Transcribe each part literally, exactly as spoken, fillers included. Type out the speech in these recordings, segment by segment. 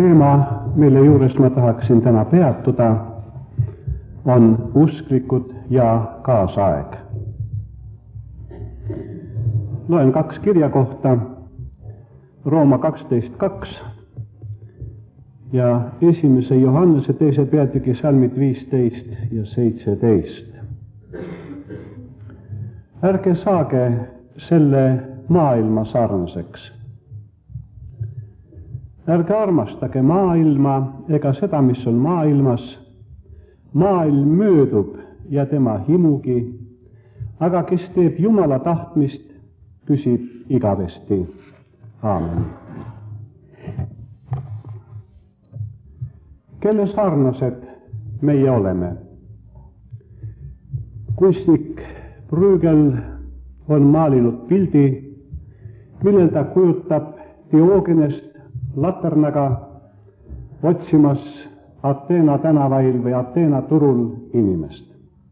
teema, mille juures ma tahaksin täna peatuda, on usklikud ja kaasaeg. Loen kaks kirjakohta, Rooma kaksteist kaks ja esimese Johannese teise peatüki salmid viisteist ja seitseteist. Ärge saage selle maailma sarnaseks. Ärge armastage maailma ega seda, mis on maailmas. Maailm möödub ja tema himugi, aga kes teeb Jumala tahtmist, püsib igavesti. Aamen. Kelle sarnased meie oleme? Kunstnik Bruegel on maalinud pildi, millel ta kujutab Diogenest laternaga otsimas Ateena tänavail või Ateena turul inimest.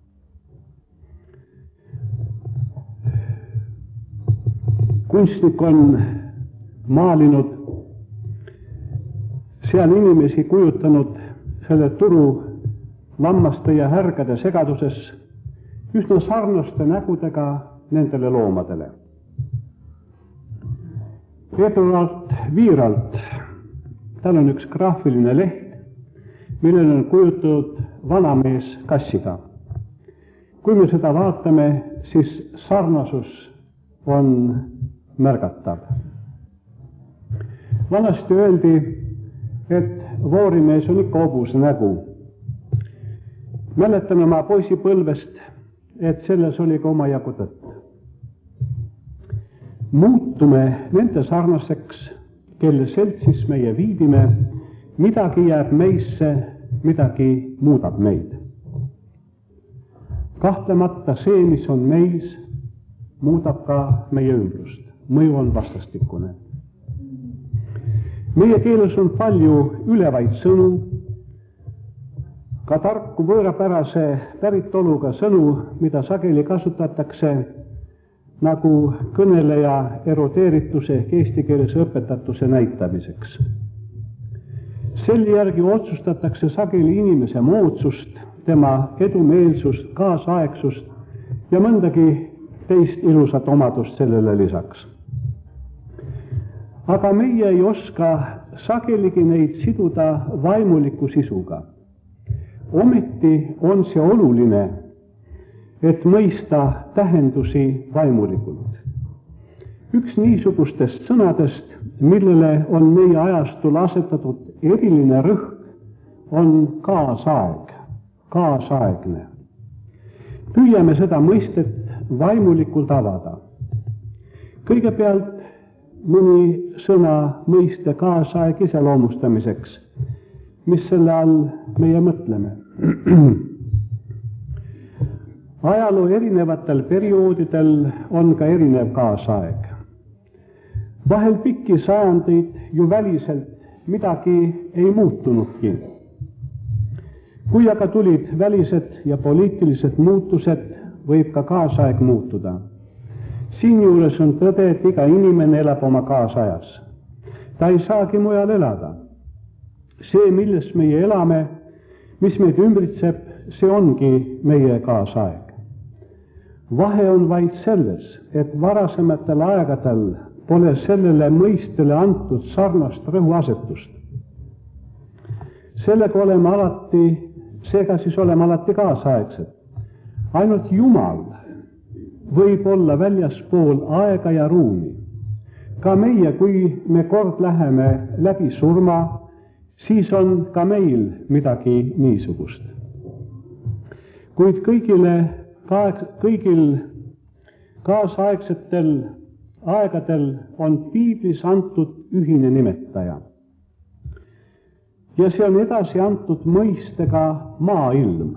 Kunstnik on maalinud seal inimesi, kujutanud selle turu lammaste ja härgade segaduses üsna sarnaste nägudega nendele loomadele. Eduard Viiralt, tal on üks graafiline leht, millel on kujutatud vanamees kassiga. Kui me seda vaatame, siis sarnasus on märgatav. Vanasti öeldi, et voorimees on ikka hobuse nägu. Mäletan oma poisipõlvest, et selles oli ka omajagu tõtt. Muutume nende sarnaseks, kelle seltsis meie viibime, midagi jääb meisse, midagi muudab meid. Kahtlemata see, mis on meis, muudab ka meie ümbrust. Mõju on vastastikune. Meie keeles on palju ülevaid sõnu, ka tarku võõrapärase päritoluga sõnu, mida sageli kasutatakse nagu kõneleja eroteerituse ehk eesti keeles õpetatuse näitamiseks. Selle järgi otsustatakse sageli inimese moodsust, tema edumeelsust, kaasaegsust ja mõndagi teist ilusat omadust sellele lisaks. Aga meie ei oska sageligi neid siduda vaimuliku sisuga. Ometi on see oluline, et mõista tähendusi vaimulikult. Üks niisugustest sõnadest, millele on meie ajastul asetatud eriline rõhk, on kaasaeg, kaasaegne. Püüame seda mõistet vaimulikult avada. Kõigepealt mõni sõna mõiste kaasaeg iseloomustamiseks, mis selle all meie mõtleme. Ajaloo erinevatel perioodidel on ka erinev kaasaeg. Vahel pikki sajandeid ju väliselt midagi ei muutunudki. Kui aga tulid välised ja poliitilised muutused, võib ka kaasaeg muutuda. Siinjuures on tõde, et iga inimene elab oma kaasajas. Ta ei saagi mujal elada. See, milles meie elame, mis meid ümbritseb, see ongi meie kaasaeg. Vahe on vaid selles, et varasematel aegadel pole sellele mõistele antud sarnast rõhuasetust. Sellega oleme alati, seega siis oleme alati kaasaegsed. Ainult Jumal võib olla väljaspool aega ja ruumi. Ka meie, kui me kord läheme läbi surma, siis on ka meil midagi niisugust. Kuid kõigile, kõigil kaasaegsetel aegadel on piiblis antud ühine nimetaja. Ja see on edasi antud mõistega maailm.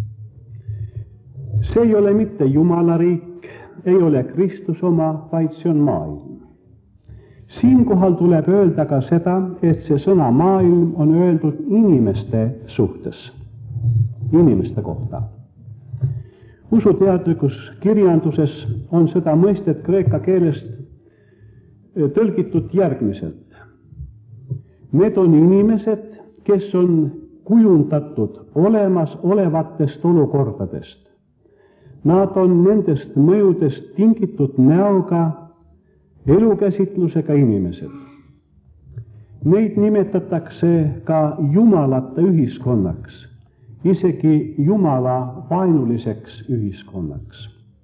See ei ole mitte Jumala riik, ei ole Kristus oma, vaid see on maailm. Siinkohal tuleb öelda ka seda, et see sõna maailm on öeldud inimeste suhtes, inimeste kohta. Usuteadlikus kirjanduses on seda mõistet kreeka keelest tõlgitud järgmiselt. Need on inimesed, kes on kujundatud olemasolevatest olukordadest. Nad on nendest mõjudest tingitud näoga, elukäsitlusega inimesed. Neid nimetatakse ka jumalata ühiskonnaks, isegi jumala vaenuliseks ühiskonnaks.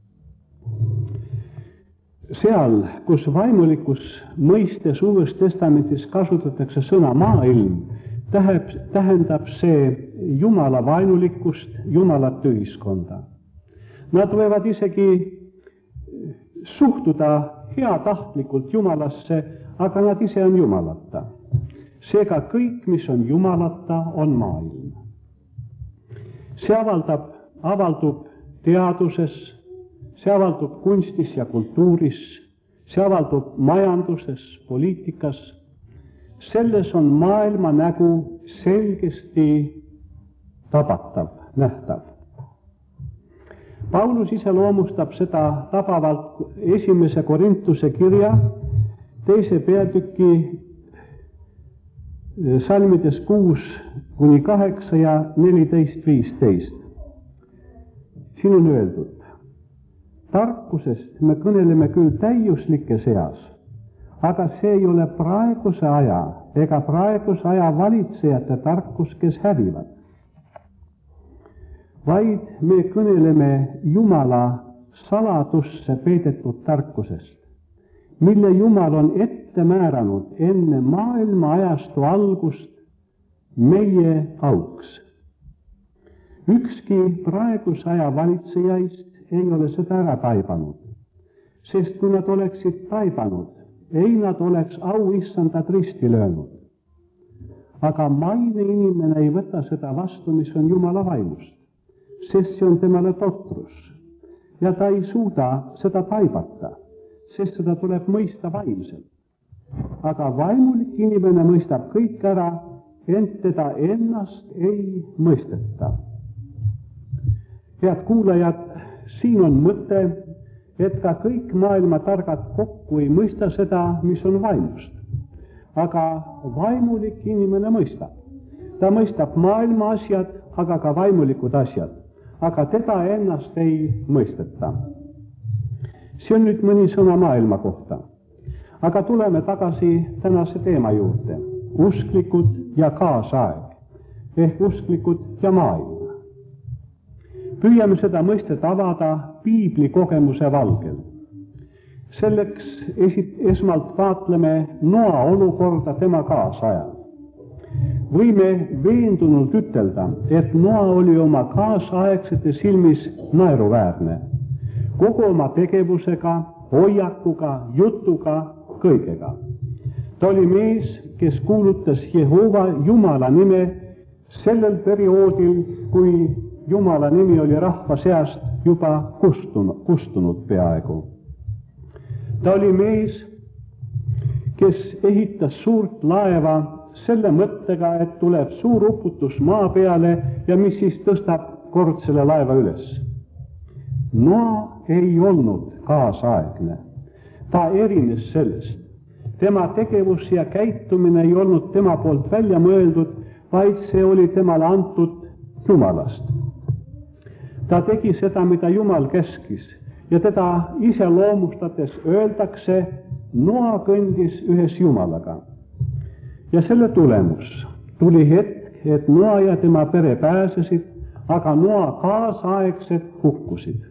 Seal, kus vaimulikus mõistes Uues Testamendis kasutatakse sõna maailm, tähendab see jumala vaenulikkust, jumalat ühiskonda. Nad võivad isegi suhtuda heatahtlikult jumalasse, aga nad ise on jumalata. Seega kõik, mis on jumalata, on maailm. See avaldab, avaldub teaduses, see avaldub kunstis ja kultuuris, see avaldub majanduses, poliitikas. Selles on maailma nägu selgesti tabatav, nähtav. Paulus iseloomustab seda tabavalt esimese Korintuse kirja teise peatüki salmides kuus kuni kaheksa ja neliteist viisteist. Siin on öeldud: tarkusest me kõneleme küll täiuslikes eas, aga see ei ole praeguse aja ega praeguse aja valitsejate tarkus, kes hävivad. Vaid me kõneleme Jumala saladusse peidetud tarkusest, mille Jumal on ette määranud enne maailma ajastu algust meie auks. Ükski praeguse aja valitsejaist ei ole seda ära taibanud, sest kui nad oleksid taibanud, ei nad oleks auissandat risti löönud. Aga maine inimene ei võta seda vastu, mis on Jumala vaimust, sest see on temale totrus ja ta ei suuda seda taibata, sest seda tuleb mõista vaimselt. Aga vaimulik inimene mõistab kõik ära, ent teda ennast ei mõisteta. Head kuulajad, siin on mõte, et ka kõik maailma targad kokku ei mõista seda, mis on vaimust. Aga vaimulik inimene mõistab. Ta mõistab maailma asjad, aga ka vaimulikud asjad. Aga teda ennast ei mõisteta. See on nüüd mõni sõna maailma kohta. Aga tuleme tagasi tänase teema juurde. Usklikud ja kaasaeg, ehk usklikud ja maailm. Püüame seda mõistet avada piibli kogemuse valgel. Selleks esit, esmalt vaatleme Noa olukorda tema kaasajal. Võime veendunult ütelda, et Noa oli oma kaasaegsete silmis naeruväärne. Kogu oma tegevusega, hoiakuga, jutuga, kõigega. Ta oli mees, kes kuulutas Jehova Jumala nime sellel perioodil, kui Jumala nimi oli rahva seast juba kustunud, kustunud peaaegu. Ta oli mees, kes ehitas suurt laeva selle mõttega, et tuleb suur uputus maa peale ja mis siis tõstab kord selle laeva üles. Noa ei olnud kaasaegne. Ta erines sellest. Tema tegevus ja käitumine ei olnud tema poolt välja mõeldud, vaid see oli temale antud Jumalast. Ta tegi seda, mida Jumal käskis, ja teda iseloomustades öeldakse, Noa kõndis ühes Jumalaga. Ja selle tulemus tuli hetk, et Noa ja tema pere pääsesid, aga Noa kaasaegsed hukkusid.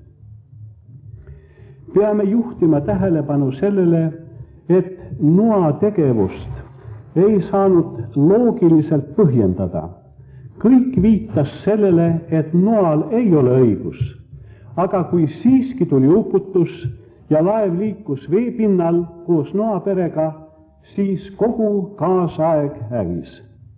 Peame juhtima tähelepanu sellele, et Noa tegevust ei saanud loogiliselt põhjendada. Kõik viitas sellele, et Noal ei ole õigus. Aga kui siiski tuli uputus ja laev liikus veepinnal koos Noa perega, siis kogu kaasaeg hävis.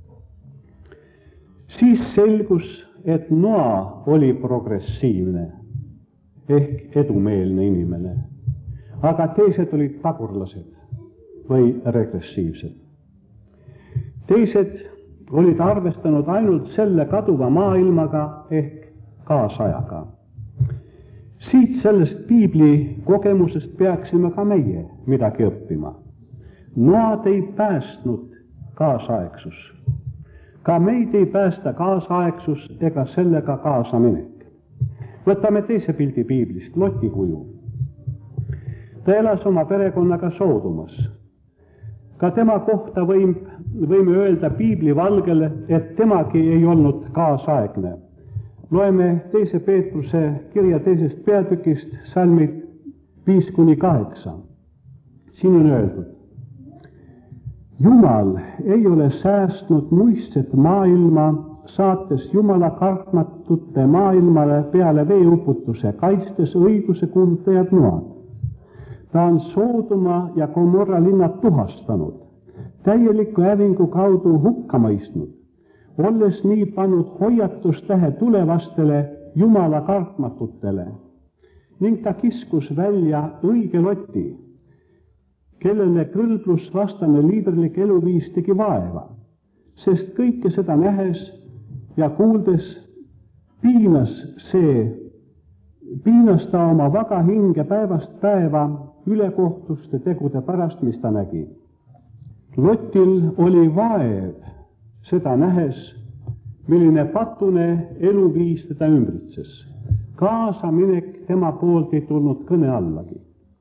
Siis selgus, et Noa oli progressiivne ehk edumeelne inimene, aga teised olid tagurlased või regressiivsed. Teised olid arvestanud ainult selle kaduva maailmaga ehk kaasajaga. Siit sellest piibli kogemusest peaksime ka meie midagi õppima. Noad ei päästnud kaasaegsus. Ka meid ei päästa kaasaegsus ega sellega kaasaminek. Võtame teise pildi piiblist, Loti kuju. Ta elas oma perekonnaga Soodomas. Ka tema kohta võim, võime öelda piibli valgele, et temagi ei olnud kaasaegne. Loeme teise Peetruse kirja teisest peatükist, salmid viis kuni kaheksa. Siin on öeldud: Jumal ei ole säästnud muistset maailma, saates Jumala kartmatute maailmale peale veeuputuse, kaitstes õiguse kuulutajad noad. Ta on Soodoma ja Gomorra linnad tuhastanud, täieliku hävingu kaudu hukka mõistnud, olles nii pannud hoiatustähe tulevastele Jumala kartmatutele, ning ta kiskus välja õige Loti, kellele kõlblusvastane liiderlik eluviis tegi vaeva, sest kõike seda nähes ja kuuldes piinas see, piinas ta oma vaga hinge päevast päeva ülekohtuste tegude pärast, mis ta nägi. Lotil oli vaev seda nähes, milline patune eluviis teda ümbritses. Kaasaminek tema poolt ei tulnud kõne allagi.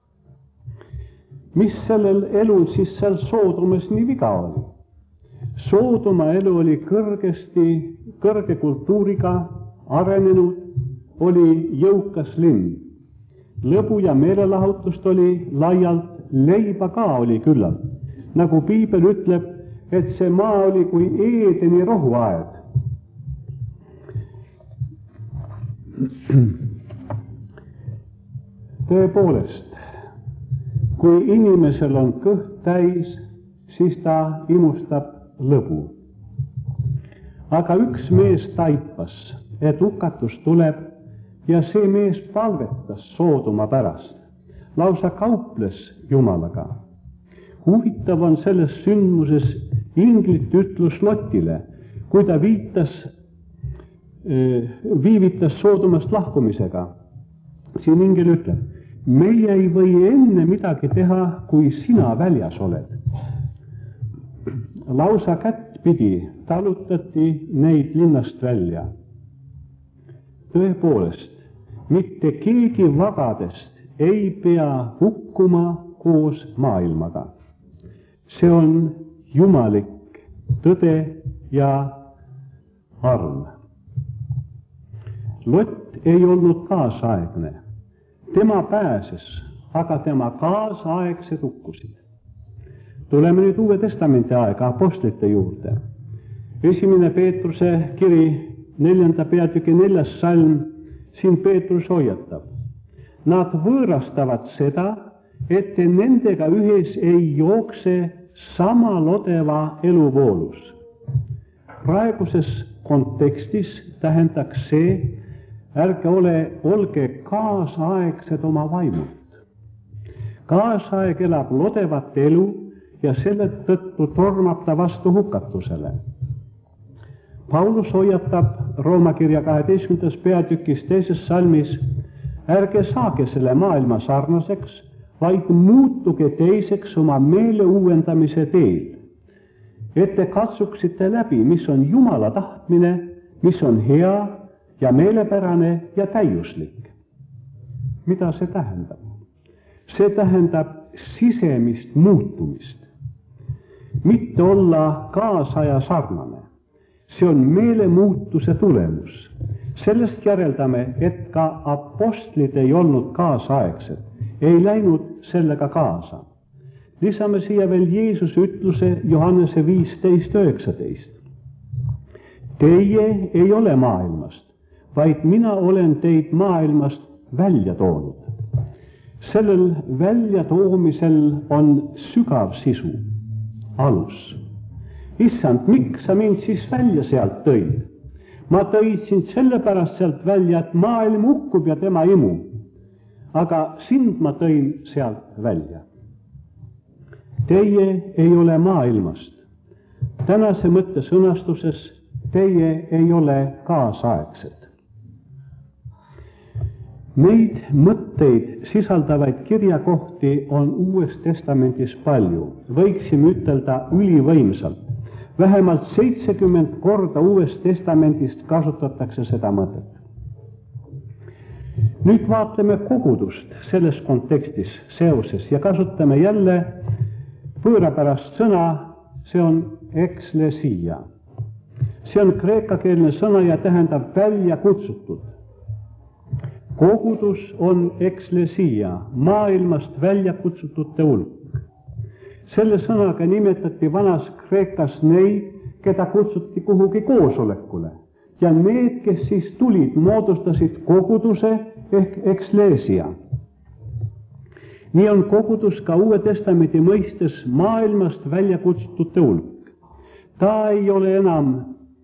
Mis sellel elul siis seal Soodomas nii viga oli? Soodoma elu oli kõrgesti, kõrge kultuuriga arenenud, oli jõukas linn. Lõbu ja meelelahutust oli laialt, leiba ka oli küllalt. Nagu piibel ütleb, et see maa oli kui Eedeni rohuaed. Tõepoolest, kui inimesel on kõht täis, siis ta imustab lõbu. Aga üks mees taipas, et hukatus tuleb, ja see mees palvetas Soodoma pärast, lausa kauples Jumalaga. Huvitav on selles sündmuses inglit ütlus Lotile, kui ta viitas, viivitas Soodomast lahkumisega. Siin ingel ütleb: meie ei või enne midagi teha, kui sina väljas oled. Lausa kättpidi talutati neid linnast välja. Tõepoolest, mitte keegi vagadest ei pea hukkuma koos maailmaga. See on jumalik tõde ja arm. Lot ei olnud kaasaegne. Tema pääses, aga tema kaasaegsed hukkusid. Tuleme nüüd Uue Testamenti aega apostlite juurde. Esimene Peetruse kiri, neljanda peatüki neljas salm, siin Peetrus hoiatab. Nad võõrastavad seda, et te nendega ühes ei jookse sama lodeva eluvoolus. Praeguses kontekstis tähendaks see, ärge ole, olge kaasaegsed oma vaimult. Kaasaeg elab lodevat elu ja selle tõttu tormab ta vastu hukatusele. Paulus hoiatab Rooma kirja kaheteistkümnendas peatükis teises salmis: ärge saage selle maailma sarnaseks, vaid muutuge teiseks oma meele uuendamise teel, et te katsuksite läbi, mis on Jumala tahtmine, mis on hea ja meelepärane ja täiuslik. Mida see tähendab? See tähendab sisemist muutumist. Mitte olla kaasaja sarnane. See on meelemuutuse tulemus. Sellest järeldame, et ka apostlid ei olnud kaasaegsed, ei läinud sellega kaasa. Lisame siia veel Jeesuse ütluse Johannese viisteist üheksateist. Teie ei ole maailmast, vaid mina olen teid maailmast välja toonud. Sellel väljatoomisel on sügav sisu, alus. Issand, miks sa mind siis välja sealt tõid? Ma tõid sind sellepärast sealt välja, et maailm hukkub ja tema imu. Aga sind ma tõin sealt välja. Teie ei ole maailmast. Tänase mõtte sõnastuses teie ei ole kaasaegsed. Neid mõtteid sisaldavaid kirjakohti on Uues Testamendis palju, võiksime ütelda ülivõimsalt. Vähemalt seitsekümmend korda Uuest Testamendist kasutatakse seda mõtet. Nüüd vaatleme kogudust selles kontekstis seoses ja kasutame jälle võõrapärast sõna, see on eklesia. See on kreekakeelne sõna ja tähendab välja kutsutud. Kogudus on eklesia, maailmast välja kutsutute hulk. Selle sõnaga nimetati vanas Kreekas neid, keda kutsuti kuhugi koosolekule ja need, kes siis tulid, moodustasid koguduse ehk eklesia. Nii on kogudus ka Uue Testamendi mõistes maailmast välja kutsutute hulk. Ta ei ole enam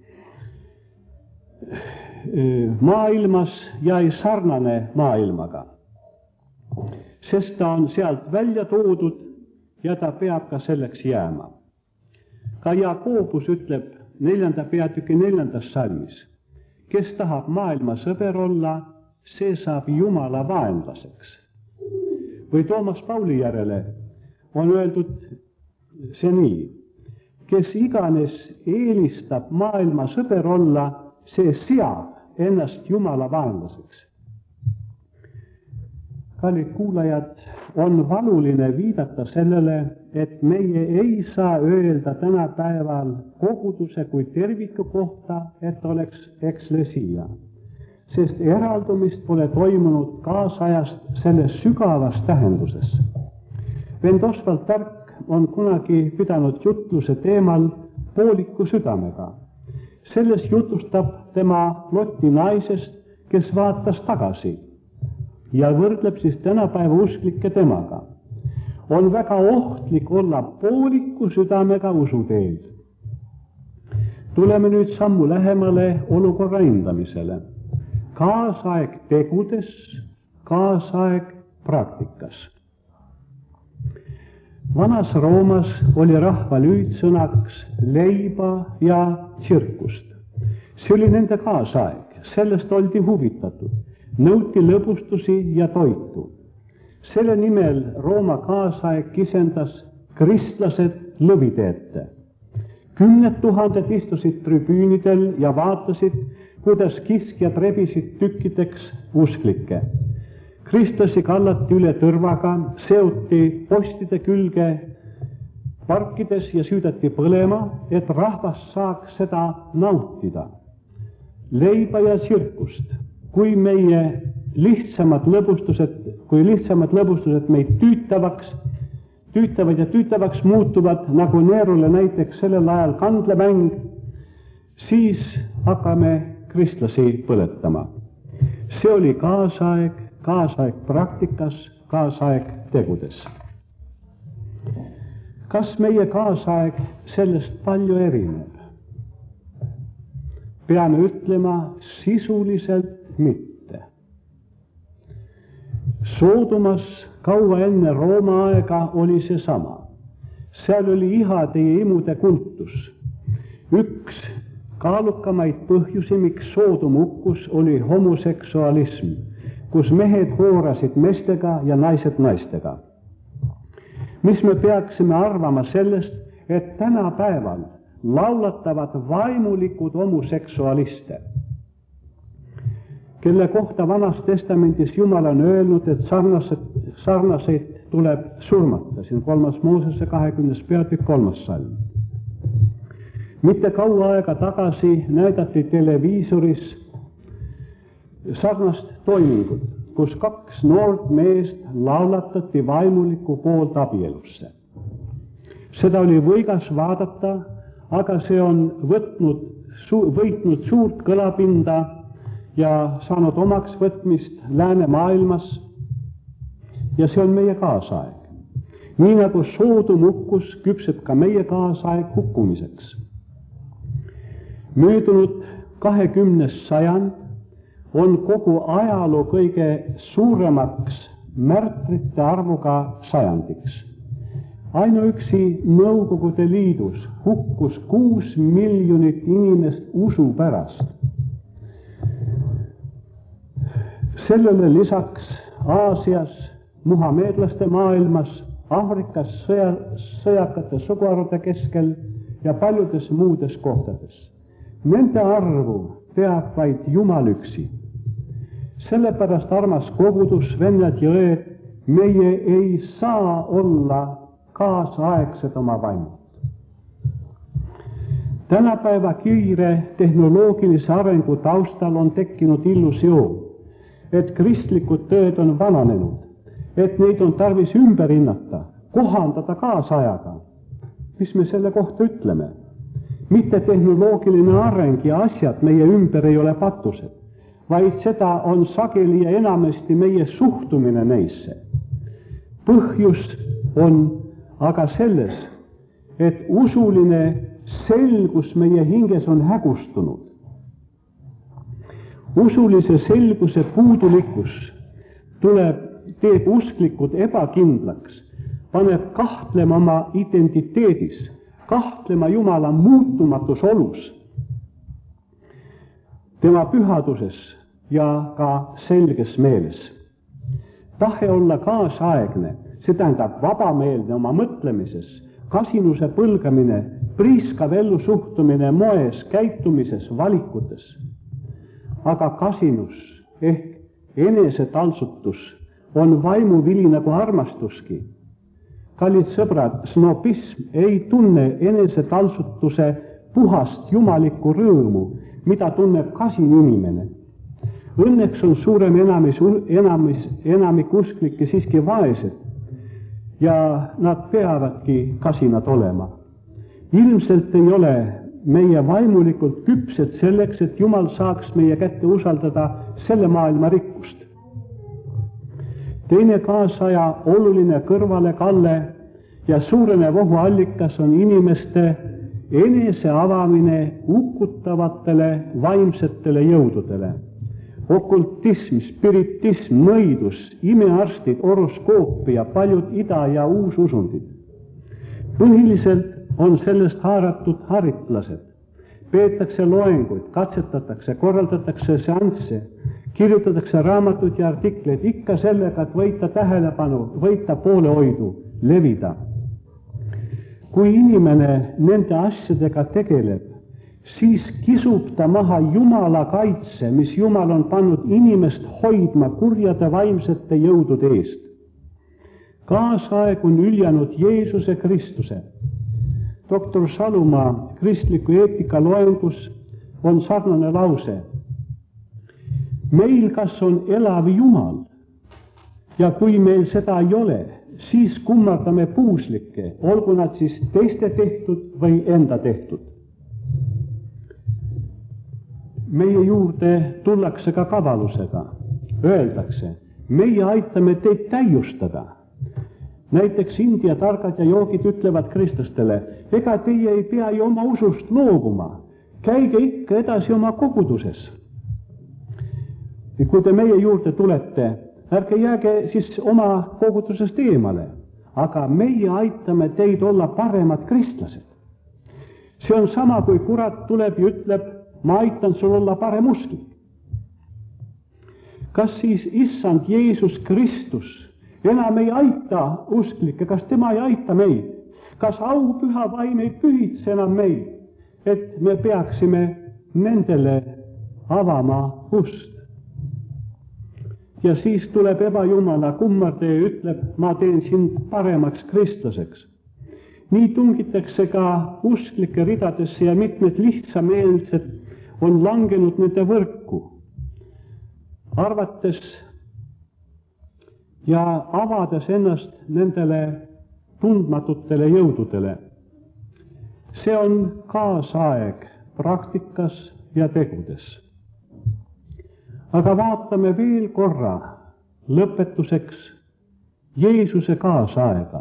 maailmas ja ei sarnane maailmaga, sest ta on sealt välja toodud ja ta peab ka selleks jääma. Ka Jaakobus ütleb neljanda peatüki neljandas salmis, kes tahab maailma sõber olla, see saab Jumala vaenlaseks. Või Toomas Pauli järele on öeldud see nii, kes iganes eelistab maailma sõber olla, see seab ennast Jumala vaenlaseks. Kallid kuulajad, on valuline viidata sellele, et meie ei saa öelda tänapäeval koguduse kui terviku kohta, et oleks eklesia, sest eraldumist pole toimunud kaasajast selles sügavas tähenduses. Vend Oswald Tark on kunagi pidanud jutluse teemal pooliku südamega. Selles jutustab tema Loti naisest, kes vaatas tagasi ja võrdleb siis tänapäeva usklikke temaga. On väga ohtlik olla pooliku südamega usuteel. Tuleme nüüd sammu lähemale olukorra hindamisele. Kaasaeg tegudes, kaasaeg praktikas. Vanas Roomas oli rahva lüüdsõnaks leiba ja tsirkust. See oli nende kaasaeg, sellest oldi huvitatud, nõuti lõbustusi ja toitu. Selle nimel Rooma kaasaeg kisendas kristlased lõvide ette. Kümned tuhanded istusid tribüünidel ja vaatasid, kuidas kiskjad rebisid tükkideks usklikke. Kristlasi kallati üle tõrvaga, seoti postide külge parkides ja süüdati põlema, et rahvas saaks seda nautida. Leiba ja tsirkust, kui meie lihtsamad lõbustused, kui lihtsamad lõbustused meid tüütavaks, tüütavad ja tüütavaks muutuvad, nagu Neerule näiteks sellel ajal kandlemäng, siis hakkame kristlasi põletama. See oli kaasaeg, kaasaeg praktikas, kaasaeg tegudes. Kas meie kaasaeg sellest palju erineb? Peame ütlema sisuliselt mitte. Soodomas kaua enne Rooma aega oli see sama. Seal oli ihade ja imude kultus. Üks kaalukamaid põhjusi, miks Soodom hukkus, oli homoseksualism, kus mehed hoorasid meestega ja naised naistega. Mis me peaksime arvama sellest, et tänapäeval laulatavad vaimulikud homoseksualiste, kelle kohta Vanas Testamendis Jumal on öelnud, et sarnaseid, sarnaseid tuleb surmata. Siin kolmas Moosese kahekümnes peatükk kolmas salm. Mitte kaua aega tagasi näidati televiisoris sarnast toimingut, kus kaks noort meest laulatati vaimuliku poolt abielusse. Seda oli võigas vaadata, aga see on võtnud, su, võitnud suurt kõlapinda ja saanud omaks võtmist läänemaailmas. Ja see on meie kaasaeg. Nii nagu Soodom hukkus, küpseb ka meie kaasaeg hukkumiseks. Möödunud kahekümnes sajand on kogu ajaloo kõige suuremaks märtrite arvuga sajandiks. Ainuüksi Nõukogude Liidus hukkus kuus miljonit inimest usu pärast. Sellele lisaks Aasias, muhameedlaste maailmas, Aafrikas sõja, sõjakate suguharude keskel ja paljudes muudes kohtades. Nende arvu teab vaid Jumal üksi. Sellepärast, armas kogudus, vennad ja õed, meie ei saa olla kaasaegsed oma vaimult. Tänapäeva kiire tehnoloogilise arengu taustal on tekkinud illusioon, et kristlikud tõed on vananenud, et neid on tarvis ümber hinnata, kohandada kaasajaga. Mis me selle kohta ütleme? Mitte tehnoloogiline areng ja asjad meie ümber ei ole patused, vaid seda on sageli ja enamasti meie suhtumine neisse. Põhjus on aga selles, et usuline selgus meie hinges on hägustunud. Usulise selguse puudulikkus tuleb, teeb usklikud ebakindlaks, paneb kahtlema oma identiteedis, kahtlema Jumala muutumatus olus, tema pühaduses ja ka selges meeles. Tahe olla kaasaegne, see tähendab vabameelne oma mõtlemises, kasinuse põlgamine, priiskav ellusuhtumine moes, käitumises, valikutes. Aga kasinus ehk enesetaltsutus on vaimuvili nagu armastuski. Kallid sõbrad, snobism ei tunne enesetaltsutuse puhast jumalikku rõõmu, mida tunneb kasin inimene. Õnneks on suurem enamis, enamis, enamik usklikke siiski vaesed ja nad peavadki kasinad olema. Ilmselt ei ole meie vaimulikult küpsed selleks, et Jumal saaks meie kätte usaldada selle maailma rikkust. Teine kaasaja oluline kõrvalekalle ja suurenev ohuallikas on inimeste enese avamine ukutavatele vaimsetele jõududele. Okultism, spiritism, mõidus, imearstid, horoskoopi ja paljud ida- ja uususundid. Põhiliselt on sellest haaratud haritlased. Peetakse loenguid, katsetatakse, korraldatakse seansse, kirjutatakse raamatuid ja artikleid ikka sellega, et võita tähelepanu, võita poolehoidu, levida. Kui inimene nende asjadega tegeleb, siis kisub ta maha Jumala kaitse, mis Jumal on pannud inimest hoidma kurjade vaimsete jõudude eest. Kaasaeg on üljanud Jeesuse Kristuse. Doktor Salumaa kristliku eetika loengus on sarnane lause. Meil kas on elav Jumal ja kui meil seda ei ole, siis kummardame puuslikke, olgu nad siis teiste tehtud või enda tehtud. Meie juurde tullakse ka kavalusega. Öeldakse, meie aitame teid täiustada. Näiteks India targad ja joogid ütlevad kristlastele, ega teie ei pea ju oma usust loobuma, käige ikka edasi oma koguduses. Ja kui te meie juurde tulete, ärge jääge siis oma kogudusest eemale, aga meie aitame teid olla paremad kristlased. See on sama, kui kurat tuleb ja ütleb, ma aitan sul olla parem usklik. Kas siis issand Jeesus Kristus enam ei aita usklikke, kas tema ei aita meid? Kas au püha vaim ei pühitse enam meid, et me peaksime nendele avama ust? Ja siis tuleb ebajumala kummardaja ja ütleb, ma teen sind paremaks kristlaseks. Nii tungitakse ka usklike ridadesse ja mitmed lihtsameelsed on langenud nende võrku, arvates ja avades ennast nendele tundmatutele jõududele. See on kaasaeg praktikas ja tegudes. Aga vaatame veel korra lõpetuseks Jeesuse kaasaega.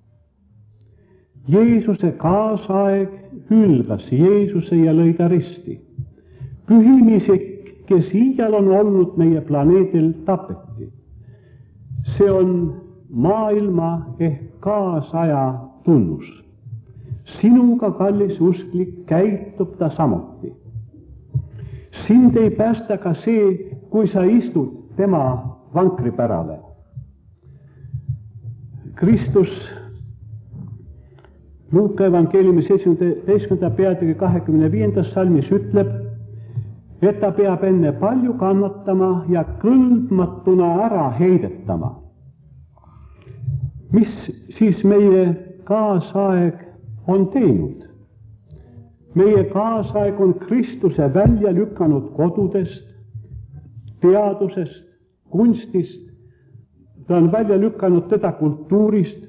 Jeesuse kaasaeg hülgas Jeesuse ja lõi ta risti. Pühimisik, kes iial on olnud meie planeedil, tapeti. See on maailma ehk kaasaja tunnus. Sinuga, kallis usklik, käitub ta samuti. Sind ei päästa ka see, kui sa istud tema vankripärale. Kristus Luuka evangeeliumi seitsmeteistkümnenda peatüki kahekümne viiendas salmis ütleb, et ta peab enne palju kannatama ja kõlbmatuna ära heidetama. Mis siis meie kaasaeg on teinud? Meie kaasaeg on Kristuse välja lükanud kodudest, teadusest, kunstist, ta on välja lükanud teda kultuurist,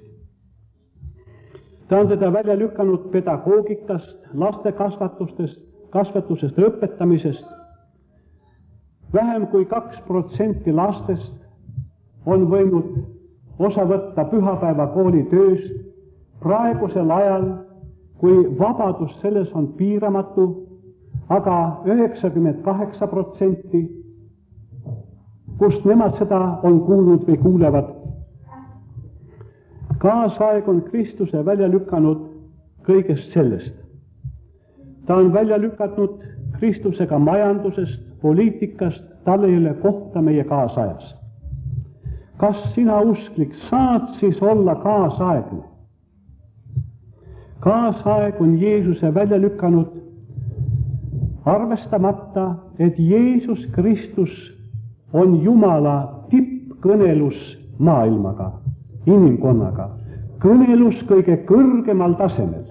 ta on teda välja lükanud pedagoogikast, laste kasvatustest, kasvatusest, õpetamisest. Vähem kui kaks protsenti lastest on võinud osa võtta pühapäevakooli tööst praegusel ajal, kui vabadus selles on piiramatu, aga üheksakümmend kaheksa protsenti, kust nemad seda on kuulnud või kuulevad. Kaasaeg on Kristuse välja lükanud kõigest sellest. Ta on välja lükanud Kristusega majandusest, poliitikast, tal ei ole kohta meie kaasajas. Kas sina usklik saad siis olla kaasaegne? Kaasaeg on Jeesuse välja lükanud, arvestamata, et Jeesus Kristus on Jumala tippkõnelus maailmaga, inimkonnaga, kõnelus kõige kõrgemal tasemel.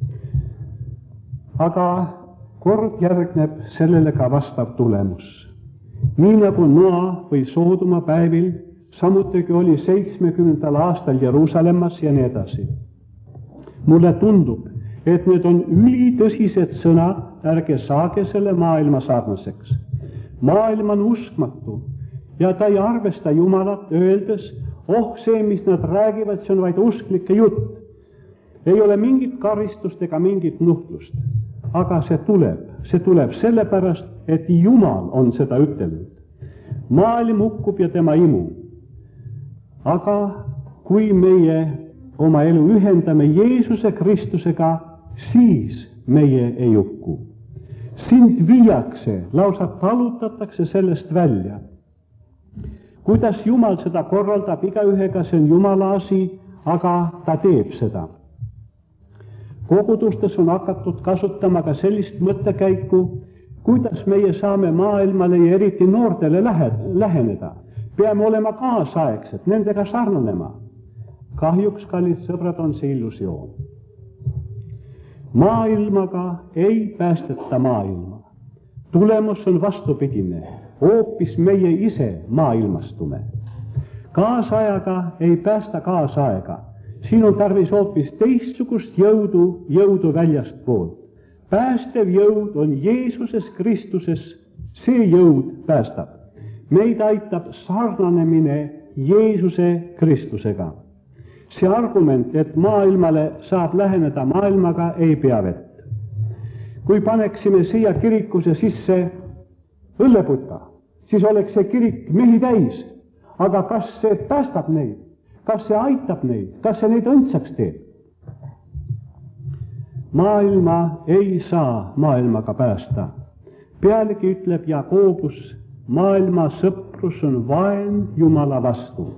Aga kord järgneb sellele ka vastav tulemus. Nii nagu Noa või Soodoma päevil, samutigi oli seitsmekümnendal aastal Jeruusalemmas ja nii edasi. Mulle tundub, et need on ülitõsised sõnad, ärge saage selle maailma sarnaseks. Maailm on uskmatu ja ta ei arvesta Jumalat, öeldes, oh see, mis nad räägivad, see on vaid usklike jutt. Ei ole mingit karistust ega mingit nuhtlust. Aga see tuleb, see tuleb sellepärast, et Jumal on seda ütelnud. Maailm hukkub ja tema imu. Aga kui meie oma elu ühendame Jeesuse Kristusega, siis meie ei hukku. Sind viiakse, lausa talutatakse sellest välja. Kuidas Jumal seda korraldab igaühega, see on Jumala asi, aga ta teeb seda. Kogudustes on hakatud kasutama ka sellist mõttekäiku, kuidas meie saame maailmale ja eriti noortele läheneda. Peame olema kaasaegsed, nendega sarnanema. Kahjuks, kallid sõbrad, on see illusioon. Maailmaga ei päästeta maailma. Tulemus on vastupidine, hoopis meie ise maailmastume. Kaasajaga ei päästa kaasaega. Siin on tarvis hoopis teistsugust jõudu, jõudu väljast poolt. Päästev jõud on Jeesuses Kristuses, see jõud päästab. Meid aitab sarnanemine Jeesuse Kristusega. See argument, et maailmale saab läheneda maailmaga, ei pea vett. Kui paneksime siia kirikuse sisse õlleputka, siis oleks see kirik mehi täis. Aga kas see päästab neid? Kas see aitab neid? Kas see neid õndsaks teeb? Maailma ei saa maailmaga päästa. Pealegi ütleb Jakobus, maailma sõprus on vaen Jumala vastu.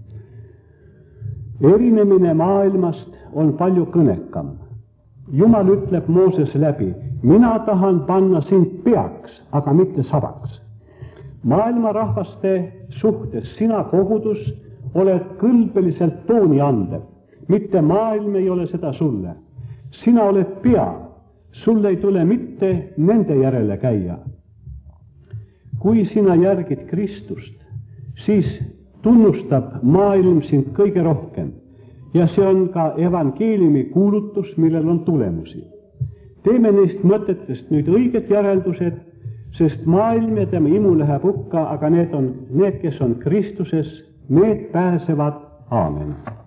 Erinemine maailmast on palju kõnekam. Jumal ütleb Mooses läbi, mina tahan panna sind peaks, aga mitte sabaks. Maailma rahvaste suhtes sina kogudus oled kõlbeliselt tooni andev, mitte maailm ei ole seda sulle. Sina oled pea, sulle ei tule mitte nende järele käia. Kui sina järgid Kristust, siis tunnustab maailm sind kõige rohkem ja see on ka evangeeliumi kuulutus, millel on tulemusi. Teeme neist mõtetest nüüd õiged järeldused, sest maailm ja tema imu läheb hukka, aga need on need, kes on Kristuses, need pääsevad. Aamen.